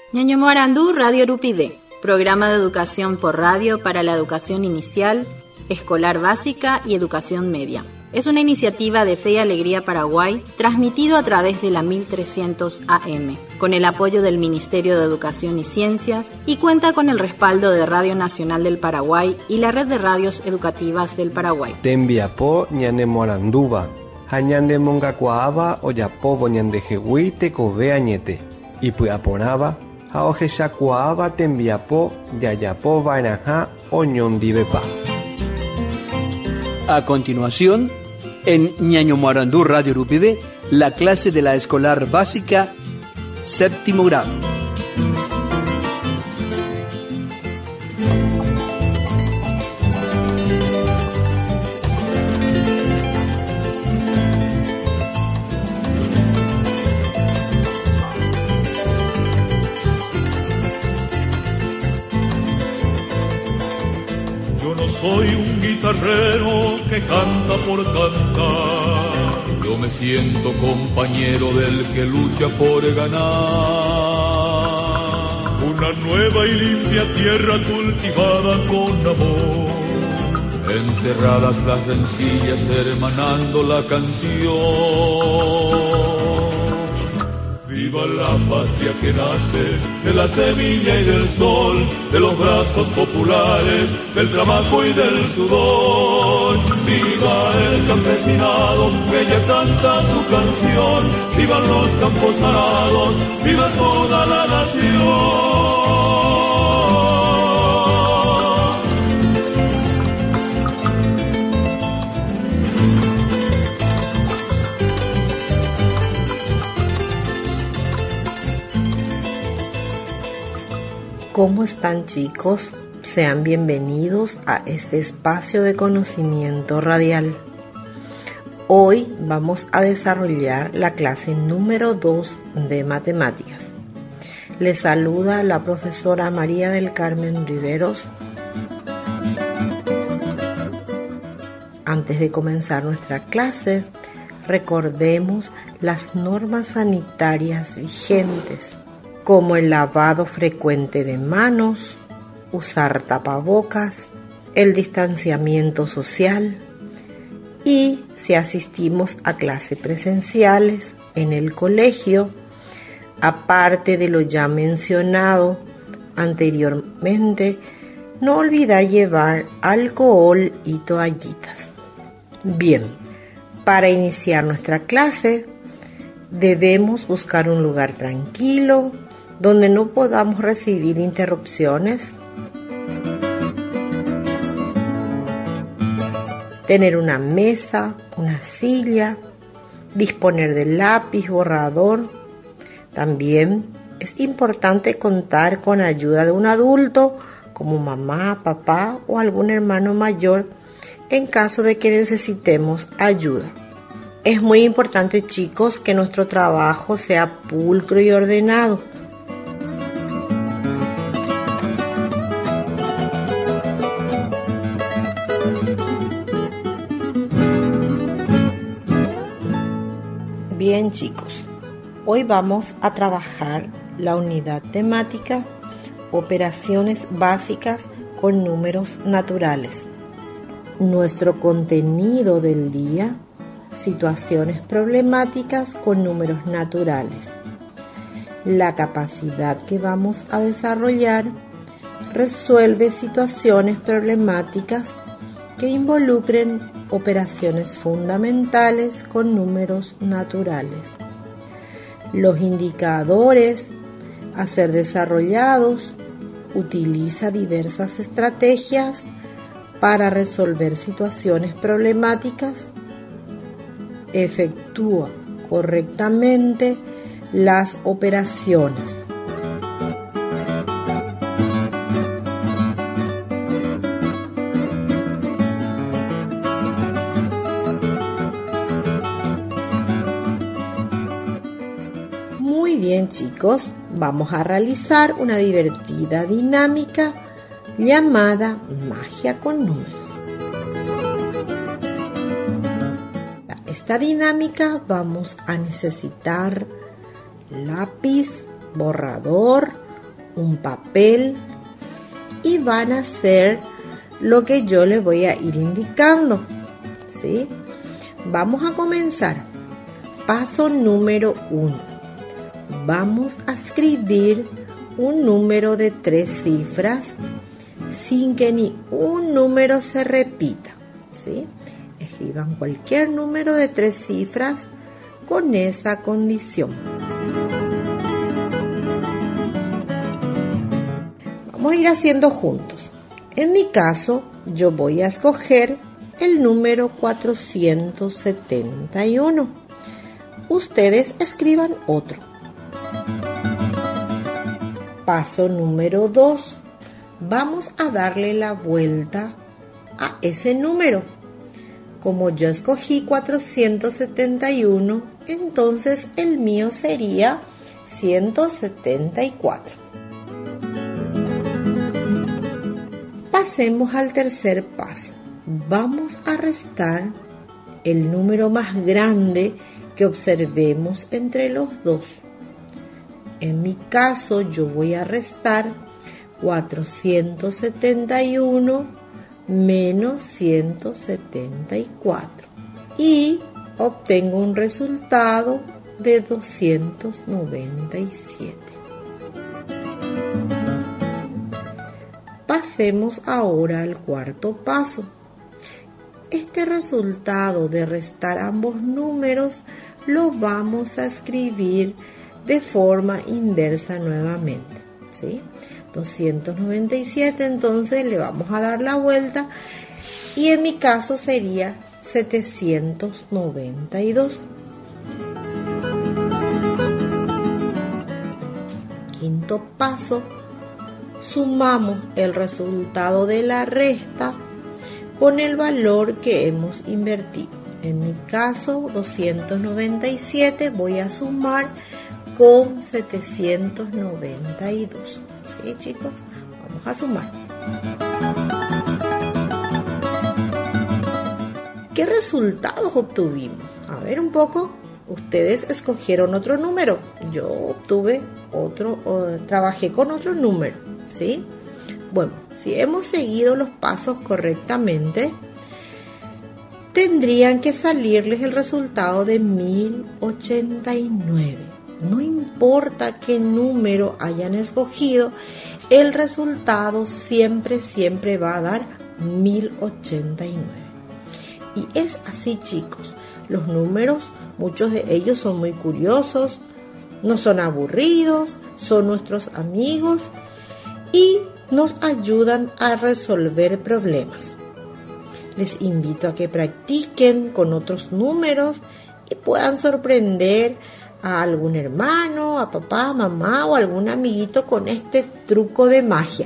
Ñaño Morandú, Radio Urupide, programa de educación por radio para la educación inicial, escolar básica y educación media. Es una iniciativa de Fe y Alegría Paraguay, transmitido a través de la 1300 AM, con el apoyo del Ministerio de Educación y Ciencias, y cuenta con el respaldo de Radio Nacional del Paraguay y la Red de Radios Educativas del Paraguay. Tembiapó ñane Moranduba, hañande mongacuaaba oyapobo ñande jehui tekove añete, y puaporaba, haojeshakuaaba tembiapó yayapo vainaja oñondivepa. A continuación, en Ñaño Morandú Radio Urupide, la clase de la escolar básica, séptimo grado. Soy un guitarrero que canta por cantar. Yo me siento compañero del que lucha por ganar. Una nueva y limpia tierra cultivada con amor. Enterradas las rencillas hermanando la canción. Viva la patria que nace de la semilla y del sol, de los brazos populares, del trabajo y del sudor. Viva el campesinado que ya canta su canción, vivan los campos arados, viva toda la nación. ¿Cómo están, chicos? Sean bienvenidos a este espacio de conocimiento radial. Hoy vamos a desarrollar la clase número 2 de matemáticas. Les saluda la profesora María del Carmen Riveros. Antes de comenzar nuestra clase, recordemos las normas sanitarias vigentes, como el lavado frecuente de manos, usar tapabocas, el distanciamiento social y, si asistimos a clases presenciales en el colegio, aparte de lo ya mencionado anteriormente, no olvidar llevar alcohol y toallitas. Bien, para iniciar nuestra clase debemos buscar un lugar tranquilo donde no podamos recibir interrupciones. Tener una mesa, una silla, disponer de lápiz, borrador. También es importante contar con ayuda de un adulto como mamá, papá o algún hermano mayor en caso de que necesitemos ayuda. Es muy importante, chicos, que nuestro trabajo sea pulcro y ordenado. Bien, chicos, hoy vamos a trabajar la unidad temática Operaciones básicas con números naturales. Nuestro contenido del día: situaciones problemáticas con números naturales. La capacidad que vamos a desarrollar resuelve situaciones problemáticas que involucren operaciones fundamentales con números naturales. Los indicadores a ser desarrollados: utiliza diversas estrategias para resolver situaciones problemáticas, efectúa correctamente las operaciones. Muy bien, chicos, vamos a realizar una divertida dinámica llamada Magia con Números. Esta dinámica vamos a necesitar lápiz, borrador, un papel y van a hacer lo que yo les voy a ir indicando, ¿sí? Vamos a comenzar. Paso número 1. Vamos a escribir un número de 3 cifras sin que ni un número se repita, ¿sí? Escriban cualquier número de 3 cifras con esa condición. Vamos a ir haciendo juntos. En mi caso, yo voy a escoger el número 471. Ustedes escriban otro. Paso número 2. Vamos a darle la vuelta a ese número. Como yo escogí 471, entonces el mío sería 174. Pasemos al tercer paso. Vamos a restar el número más grande que observemos entre los dos. En mi caso, yo voy a restar 471 menos 174 y obtengo un resultado de 297. Pasemos ahora al cuarto paso. Este resultado de restar ambos números lo vamos a escribir de forma inversa nuevamente, ¿sí? 297, entonces le vamos a dar la vuelta y en mi caso sería 792. Quinto paso, sumamos el resultado de la resta con el valor que hemos invertido. En mi caso, 297 voy a sumar con 792. ¿Sí, chicos? Vamos a sumar. ¿Qué resultados obtuvimos? A ver un poco. Ustedes escogieron otro número. Yo obtuve trabajé con otro número, ¿sí? Bueno, si hemos seguido los pasos correctamente, tendrían que salirles el resultado de 1089. No importa qué número hayan escogido, el resultado siempre va a dar 1089. Y es así, chicos. Los números, muchos de ellos son muy curiosos, no son aburridos, son nuestros amigos y nos ayudan a resolver problemas. Les invito a que practiquen con otros números y puedan sorprender a algún hermano, a papá, mamá o algún amiguito con este truco de magia.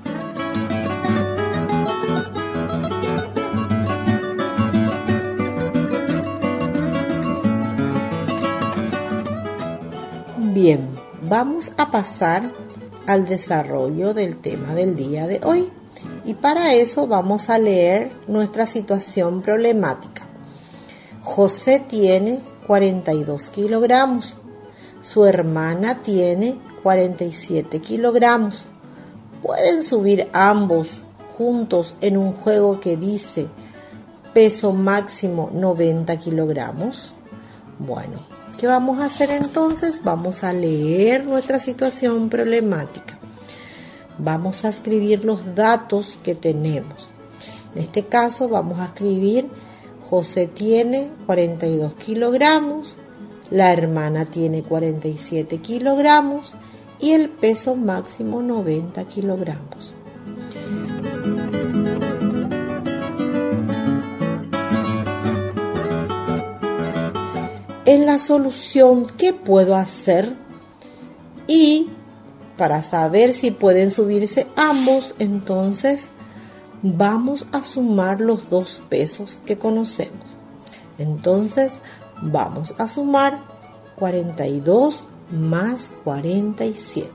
Bien, vamos a pasar al desarrollo del tema del día de hoy. Y para eso vamos a leer nuestra situación problemática. José tiene 42 kilogramos. Su hermana tiene 47 kilogramos. ¿Pueden subir ambos juntos en un juego que dice peso máximo 90 kilogramos? Bueno, ¿qué vamos a hacer entonces? Vamos a leer nuestra situación problemática. Vamos a escribir los datos que tenemos. En este caso vamos a escribir: José tiene 42 kilogramos, la hermana tiene 47 kilogramos y el peso máximo 90 kilogramos. En la solución, ¿qué puedo hacer? Y para saber si pueden subirse ambos, entonces vamos a sumar los dos pesos que conocemos. Entonces vamos a sumar 42 más 47.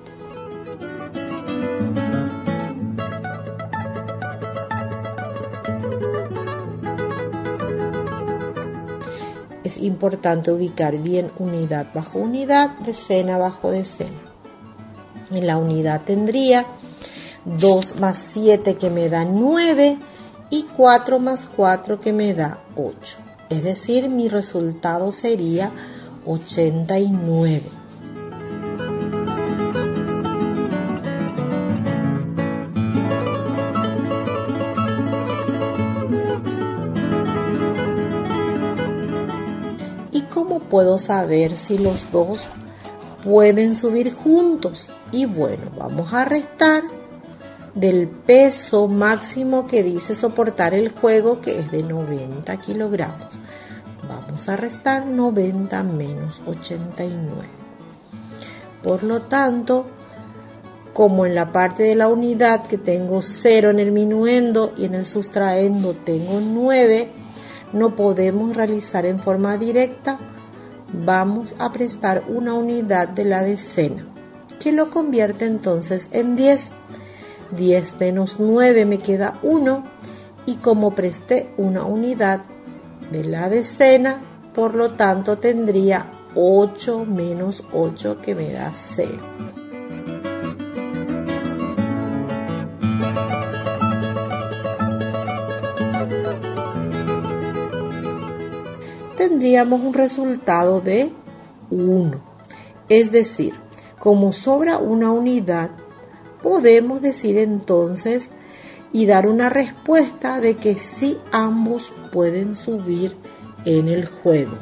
Es importante ubicar bien unidad bajo unidad, decena bajo decena. En la unidad tendría 2 más 7 que me da 9 y 4 más 4 que me da 8. Es decir, mi resultado sería 89. ¿Y cómo puedo saber si los dos pueden subir juntos? Y bueno, vamos a restar del peso máximo que dice soportar el juego, que es de 90 kilogramos. Vamos a restar 90 menos 89. Por lo tanto, como en la parte de la unidad que tengo 0 en el minuendo y en el sustraendo tengo 9, no podemos realizar en forma directa. Vamos a prestar una unidad de la decena, que lo convierte entonces en 10. 10 menos 9 me queda 1, y como presté una unidad de la decena, por lo tanto tendría 8 menos 8 que me da 0. Tendríamos un resultado de 1. Es decir, como sobra una unidad, podemos decir entonces y dar una respuesta de que sí, ambos pueden subir en el juego.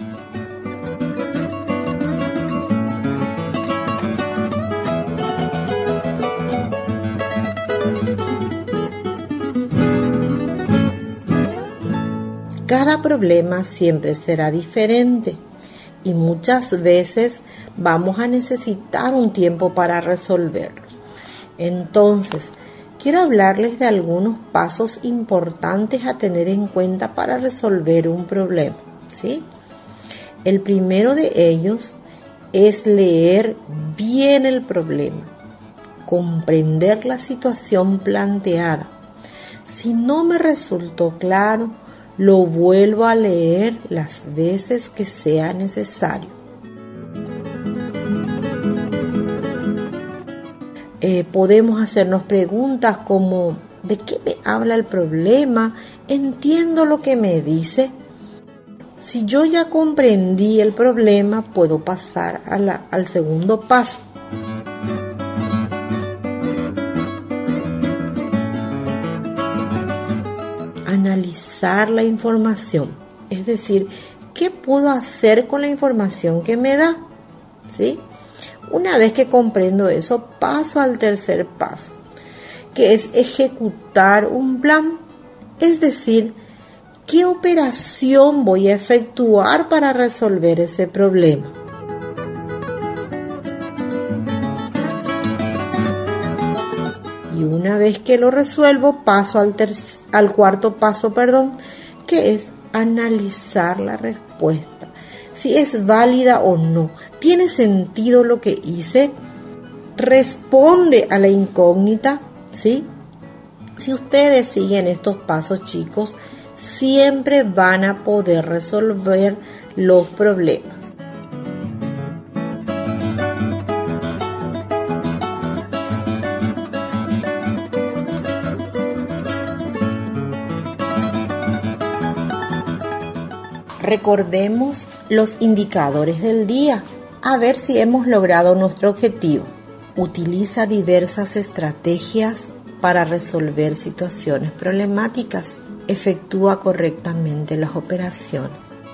Cada problema siempre será diferente y muchas veces vamos a necesitar un tiempo para resolverlos. Entonces, quiero hablarles de algunos pasos importantes a tener en cuenta para resolver un problema, ¿sí? El primero de ellos es leer bien el problema, comprender la situación planteada. Si no me resultó claro, lo vuelvo a leer las veces que sea necesario. Podemos hacernos preguntas como: ¿de qué me habla el problema? ¿Entiendo lo que me dice? Si yo ya comprendí el problema, puedo pasar al segundo paso. Analizar la información, es decir, ¿qué puedo hacer con la información que me da? ¿Sí? Una vez que comprendo eso, paso al tercer paso, que es ejecutar un plan, es decir, ¿qué operación voy a efectuar para resolver ese problema? Y una vez que lo resuelvo, paso al cuarto paso, que es analizar la respuesta. Si es válida o no, ¿tiene sentido lo que hice? ¿Responde a la incógnita? ¿Sí? Si ustedes siguen estos pasos, chicos, siempre van a poder resolver los problemas. Recordemos los indicadores del día, a ver si hemos logrado nuestro objetivo. Utiliza diversas estrategias para resolver situaciones problemáticas. Efectúa correctamente las operaciones.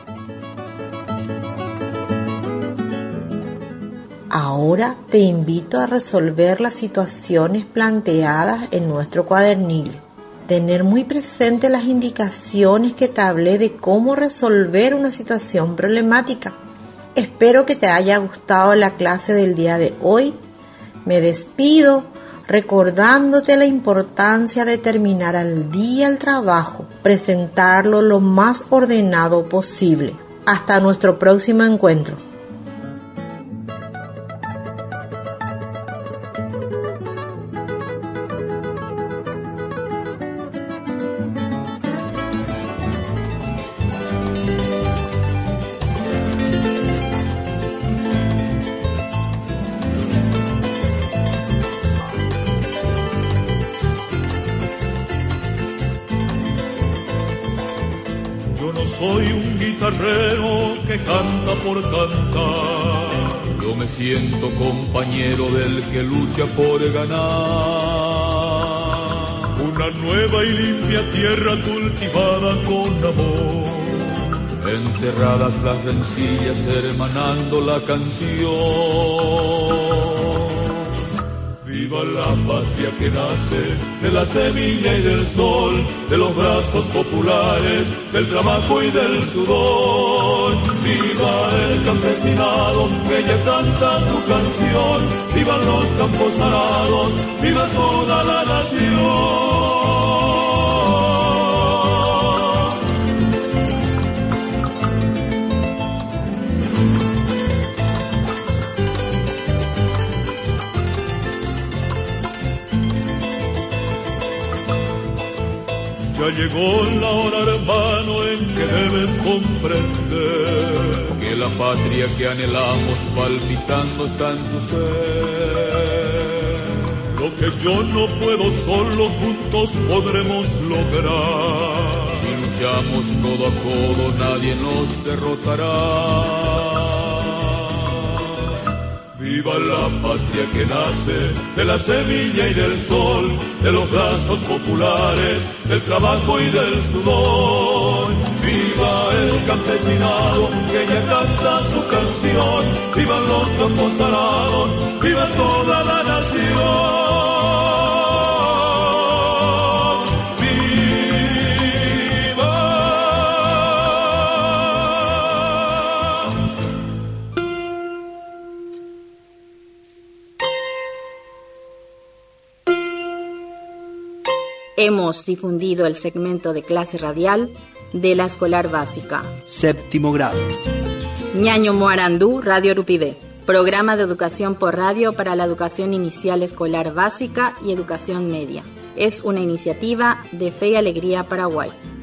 Ahora te invito a resolver las situaciones planteadas en nuestro cuadernillo. Tener muy presente las indicaciones que te hablé de cómo resolver una situación problemática. Espero que te haya gustado la clase del día de hoy. Me despido recordándote la importancia de terminar al día el trabajo, presentarlo lo más ordenado posible. Hasta nuestro próximo encuentro. soy un guitarrero que canta por cantar. Yo me siento compañero del que lucha por ganar. Una nueva y limpia tierra cultivada con amor. Enterradas las rencillas hermanando la canción. Viva la patria que nace de la semilla y del sol, de los brazos populares, del trabajo y del sudor. Viva el campesinado que ya canta su canción, vivan los campos arados, viva toda la nación. Ya llegó la hora, hermano, en que debes comprender que la patria que anhelamos palpitando está en tu ser. Lo que yo no puedo solo, juntos podremos lograr. Si luchamos codo a codo, nadie nos derrotará. Viva la patria que nace de la semilla y del sol, de los brazos populares, del trabajo y del sudor. Viva el campesinado que ya canta su canción, vivan los campos arados, viva toda la nación. Hemos difundido el segmento de clase radial de la escolar básica. Séptimo grado. Ñaño Moarandú, Radio Urupide. Programa de educación por radio para la educación inicial escolar básica y educación media. Es una iniciativa de Fe y Alegría Paraguay.